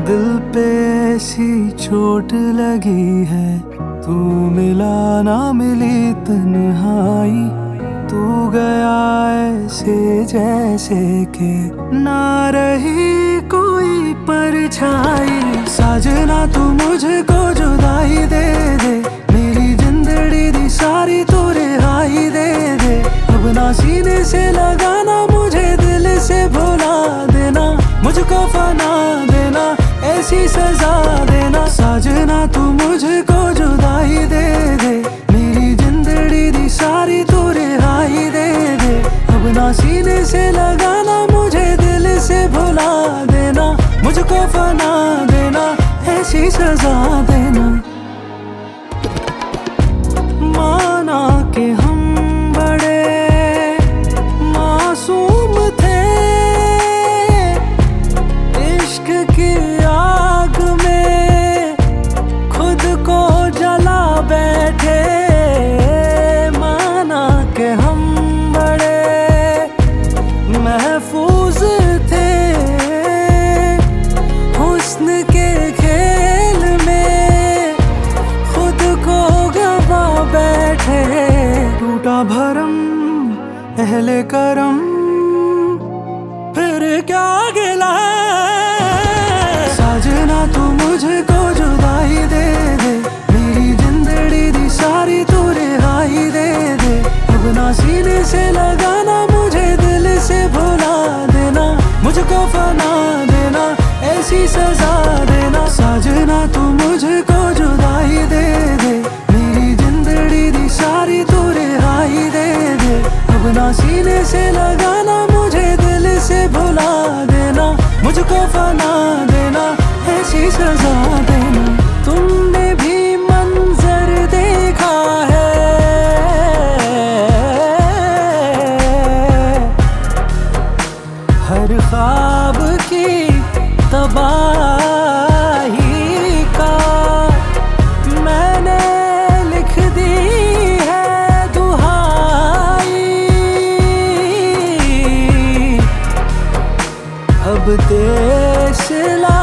दिल पे ऐसी चोट लगी है, तू मिला ना मिली तन्हाई। तू गया ऐसे जैसे के ना रही कोई परछाई। साजना तू मुझको जुदाई दे दे, मेरी जिंदड़ी दी सारी तू रिहाई दे दे। अब ना सीने से लगाना मुझे, दिल से भुला देना, मुझको फना देना, ऐसी सजा देना। साजना तू मुझको जुदाई दे दे, मेरी जिंदड़ी दी सारी तू रिहाई दे दे। अब ना सीने से लगाना मुझे, दिल से भुला देना, मुझको फना देना, ऐसी सजा देना। माना कि हम बड़े मासूम थे, इश्क की आग में खुद को जला बैठे। माना कि हम बड़े महफूज थे, हुस्न के खेल में खुद को गवा बैठे। टूटा भरम अहले करम, फिर क्या गिला। साजना तू मुझको जुदाई दे दे, मेरी जिंदड़ी दी सारी तू रिहाई दे दे। अब ना सीने से लगाना मुझे, दिल से भुला देना, मुझको फना देना, ऐसी सजा देना। साजना तू मुझको जुदाई दे दे, मेरी जिंदड़ी दी सारी तू रिहाई दे दे। अब ना सीने से लगाना मुझे, दिल से भुला देना, मुझको फना देना, ऐसी सजा देना। तुमने भी मंजर देखा है, हर ख्वाब की तबाही का मैंने लिख दी है दुहाई। अब देश ला